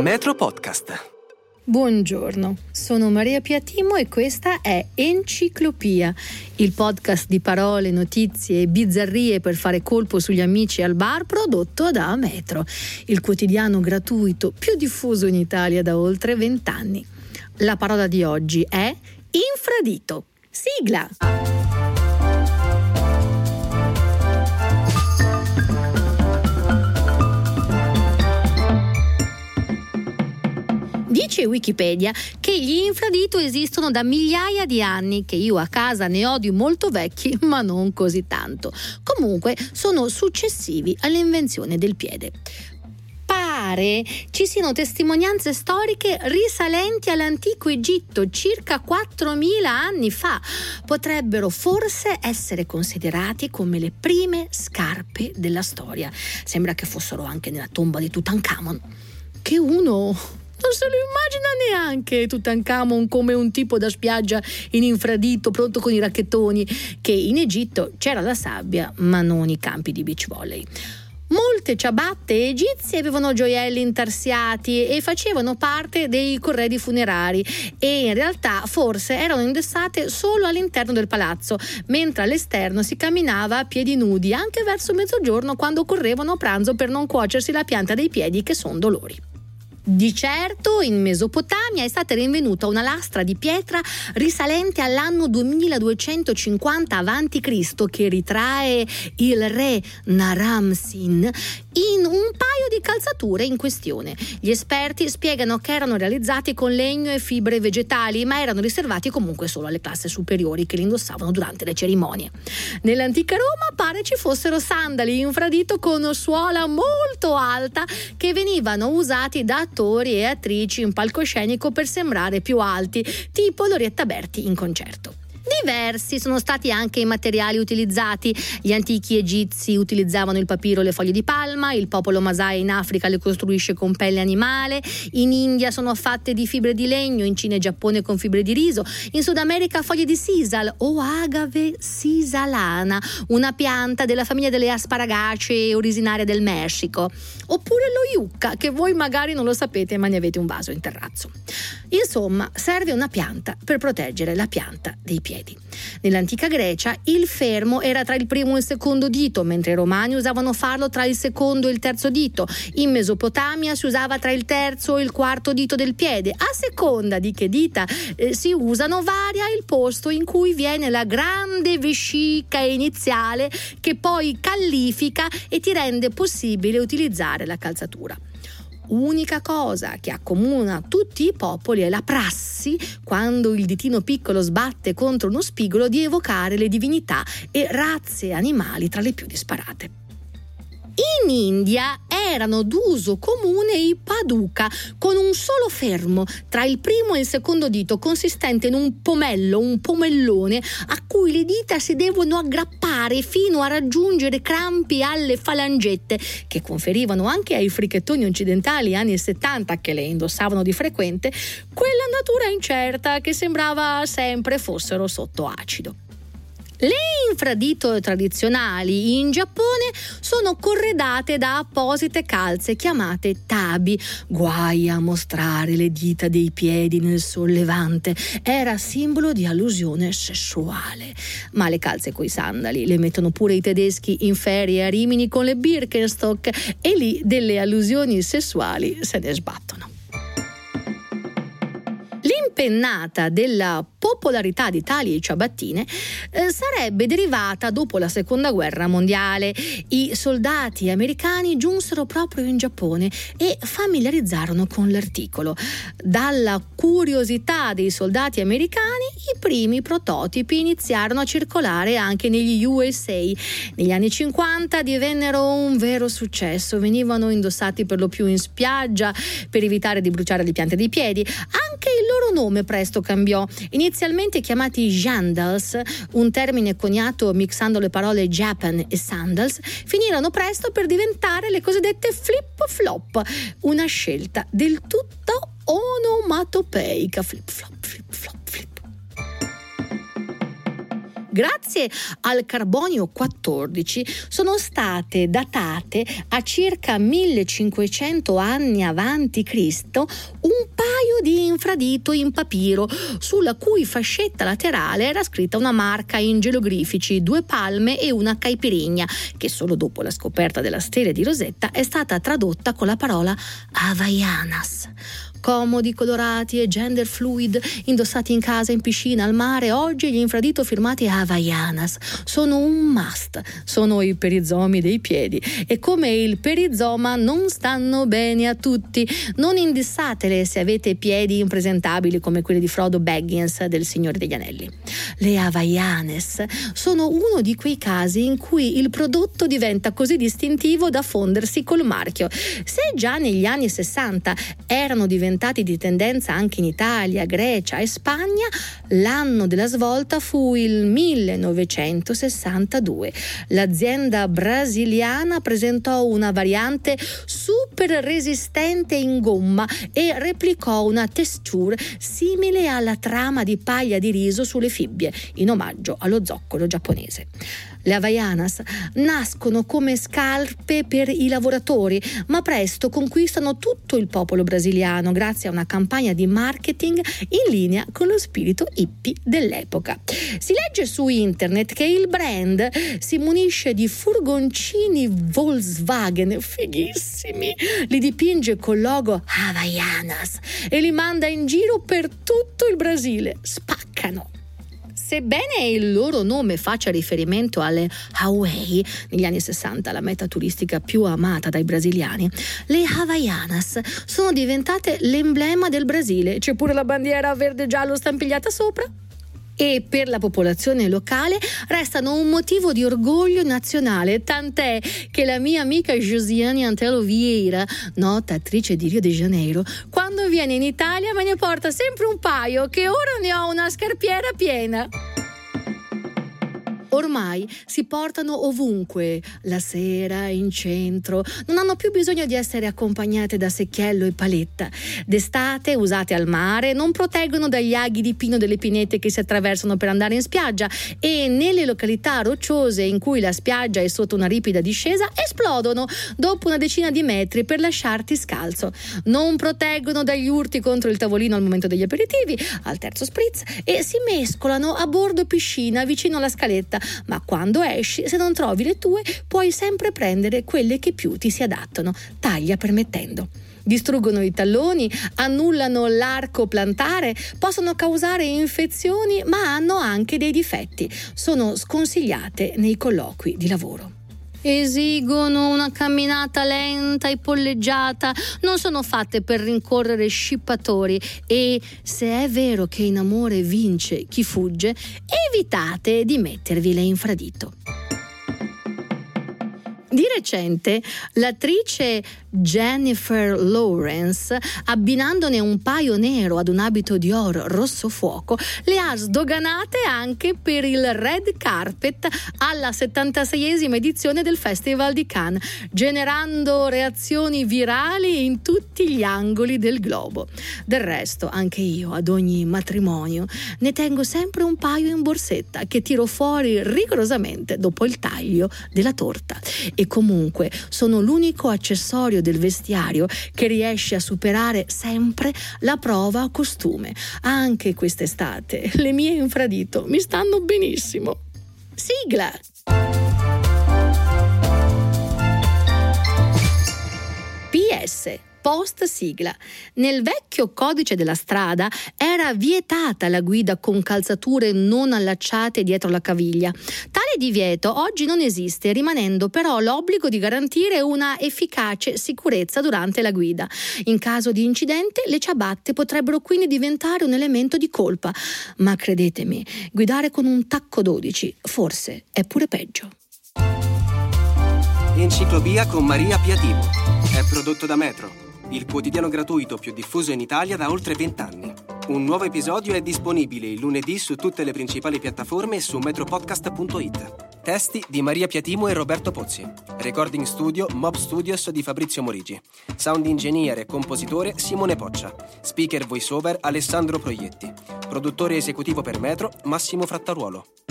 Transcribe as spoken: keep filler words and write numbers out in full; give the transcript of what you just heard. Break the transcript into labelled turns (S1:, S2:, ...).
S1: Metro Podcast.
S2: Buongiorno, sono Maria Piatimo e questa è Enciclopia, il podcast di parole, notizie e bizzarrie per fare colpo sugli amici al bar prodotto da Metro, il quotidiano gratuito più diffuso in Italia da oltre vent'anni. La parola di oggi è infradito. Sigla! Dice Wikipedia che gli infradito esistono da migliaia di anni, che io a casa ne ho di molto vecchi, ma non così tanto. Comunque sono successivi all'invenzione del piede. Pare ci siano testimonianze storiche risalenti all'antico Egitto, circa quattromila anni fa. Potrebbero forse essere considerati come le prime scarpe della storia. Sembra che fossero anche nella tomba di Tutankhamon, che uno non se lo immagina neanche Tutankhamon come un tipo da spiaggia in infradito pronto con i racchettoni, che in Egitto c'era la sabbia ma non i campi di beach volley. Molte ciabatte egizie avevano gioielli intarsiati e facevano parte dei corredi funerari, e in realtà forse erano indossate solo all'interno del palazzo, mentre all'esterno si camminava a piedi nudi anche verso mezzogiorno, quando correvano a pranzo per non cuocersi la pianta dei piedi, che son dolori. Di certo in Mesopotamia è stata rinvenuta una lastra di pietra risalente all'anno duemiladuecentocinquanta avanti Cristo che ritrae il re Naram-Sin in un paio di calzature in questione. Gli esperti spiegano che erano realizzati con legno e fibre vegetali, ma erano riservati comunque solo alle classi superiori, che li indossavano durante le cerimonie. Nell'antica Roma pare ci fossero sandali infradito con suola molto alta che venivano usati da attori e attrici in palcoscenico per sembrare più alti, tipo Lorietta Berti in concerto. Diversi sono stati anche i materiali utilizzati. Gli antichi egizi utilizzavano il papiro e le foglie di palma, il popolo Masai in Africa le costruisce con pelle animale, in India sono fatte di fibre di legno, in Cina e Giappone con fibre di riso, in Sud America foglie di sisal o agave sisalana, una pianta della famiglia delle asparagacee originaria del Messico, oppure lo yucca, che voi magari non lo sapete ma ne avete un vaso in terrazzo. Insomma, serve una pianta per proteggere la pianta dei piedi. Nell'antica Grecia il fermo era tra il primo e il secondo dito, mentre i romani usavano farlo tra il secondo e il terzo dito. In Mesopotamia si usava tra il terzo e il quarto dito del piede. A seconda di che dita eh, si usano, varia il posto in cui viene la grande vescica iniziale, che poi callifica e ti rende possibile utilizzare la calzatura. Unica cosa che accomuna tutti i popoli è la prassi, quando il ditino piccolo sbatte contro uno spigolo, di evocare le divinità e razze animali tra le più disparate. In India erano d'uso comune i paduka, con un solo fermo tra il primo e il secondo dito, consistente in un pomello, un pomellone, a cui le dita si devono aggrappare fino a raggiungere crampi alle falangette, che conferivano anche ai fricchettoni occidentali anni settanta, che le indossavano di frequente, quella natura incerta che sembrava sempre fossero sotto acido. Le infradito tradizionali in Giappone sono corredate da apposite calze chiamate tabi. Guai a mostrare le dita dei piedi nel sollevante, era simbolo di allusione sessuale. Ma le calze coi sandali le mettono pure i tedeschi in ferie a Rimini con le Birkenstock, e lì delle allusioni sessuali se ne sbattono. L'impennata della popolarità di tali ciabattine eh, sarebbe derivata dopo la seconda guerra mondiale. I soldati americani giunsero proprio in Giappone e familiarizzarono con l'articolo. Dalla curiosità dei soldati americani, i primi prototipi iniziarono a circolare anche negli U S A. Negli anni cinquanta divennero un vero successo, venivano indossati per lo più in spiaggia per evitare di bruciare le piante dei piedi. Anche il loro nome presto cambiò. Inizialmente chiamati jandals, un termine coniato mixando le parole Japan e sandals, finirono presto per diventare le cosiddette flip-flop, una scelta del tutto onomatopeica. Flip-flop, flip-flop, flip. grazie al carbonio quattordici, sono state datate a circa millecinquecento anni avanti Cristo un paio di infradito in papiro, sulla cui fascetta laterale era scritta una marca in geroglifici, due palme e una caipirigna, che solo dopo la scoperta della stele di Rosetta è stata tradotta con la parola Havaianas. Comodi, colorati e gender fluid, indossati in casa, in piscina, al mare, oggi gli infradito firmati Havaianas sono un must, sono i perizomi dei piedi e come il perizoma non stanno bene a tutti. Non indossatele se avete piedi impresentabili come quelli di Frodo Baggins del Signore degli Anelli. Le Havaianas sono uno di quei casi in cui il prodotto diventa così distintivo da fondersi col marchio. Se già negli anni sessanta erano diventati di tendenza anche in Italia, Grecia e Spagna, l'anno della svolta fu il millenovecentosessantadue. L'azienda brasiliana presentò una variante super resistente in gomma e replicò una texture simile alla trama di paglia di riso sulle fibbie, in omaggio allo zoccolo giapponese. Le Havaianas nascono come scarpe per i lavoratori, ma presto conquistano tutto il popolo brasiliano grazie a una campagna di marketing in linea con lo spirito hippie dell'epoca. Si legge su internet che il brand si munisce di furgoncini Volkswagen fighissimi, li dipinge col logo Havaianas e li manda in giro per tutto il Brasile. Spaccano! Sebbene il loro nome faccia riferimento alle Hawaii, negli anni sessanta la meta turistica più amata dai brasiliani, le Havaianas sono diventate l'emblema del Brasile. C'è pure la bandiera verde-giallo stampigliata sopra. E per la popolazione locale restano un motivo di orgoglio nazionale, tant'è che la mia amica Josiane Antelo Vieira, nota attrice di Rio de Janeiro, quando viene in Italia me ne porta sempre un paio, che ora ne ho una scarpiera piena. Ormai si portano ovunque, la sera, in centro, non hanno più bisogno di essere accompagnate da secchiello e paletta. D'estate, usate al mare, non proteggono dagli aghi di pino delle pinete che si attraversano per andare in spiaggia e nelle località rocciose in cui la spiaggia è sotto una ripida discesa esplodono dopo una decina di metri per lasciarti scalzo. Non proteggono dagli urti contro il tavolino al momento degli aperitivi, al terzo spritz, e si mescolano a bordo piscina vicino alla scaletta. Ma quando esci, se non trovi le tue, puoi sempre prendere quelle che più ti si adattano, taglia permettendo. Distruggono i talloni, annullano l'arco plantare, possono causare infezioni, ma hanno anche dei difetti. Sono sconsigliate nei colloqui di lavoro. Esigono una camminata lenta e polleggiata, non sono fatte per rincorrere scippatori e, se è vero che in amore vince chi fugge, evitate di mettervile in infradito. Di recente l'attrice Jennifer Lawrence, abbinandone un paio nero ad un abito Dior rosso fuoco, le ha sdoganate anche per il red carpet alla settantaseiesima edizione del Festival di Cannes, generando reazioni virali in tutti gli angoli del globo. Del resto, anche io ad ogni matrimonio ne tengo sempre un paio in borsetta che tiro fuori rigorosamente dopo il taglio della torta. E comunque sono l'unico accessorio del vestiario che riesce a superare sempre la prova a costume. Anche quest'estate le mie infradito mi stanno benissimo. Sigla! P S Post sigla. Nel vecchio codice della strada era vietata la guida con calzature non allacciate dietro la caviglia. Tale divieto oggi non esiste, rimanendo però l'obbligo di garantire una efficace sicurezza durante la guida. In caso di incidente, le ciabatte potrebbero quindi diventare un elemento di colpa. Ma credetemi, guidare con un tacco dodici forse è pure peggio.
S1: Enciclopia con Maria Piatimo. È prodotto da Metro, il quotidiano gratuito più diffuso in Italia da oltre vent'anni. Un nuovo episodio è disponibile il lunedì su tutte le principali piattaforme e su metropodcast punto it. Testi di Maria Piatimo e Roberto Pozzi. Recording studio Mob Studios di Fabrizio Morigi. Sound engineer e compositore Simone Poccia. Speaker voiceover Alessandro Proietti. Produttore esecutivo per Metro Massimo Frattaruolo.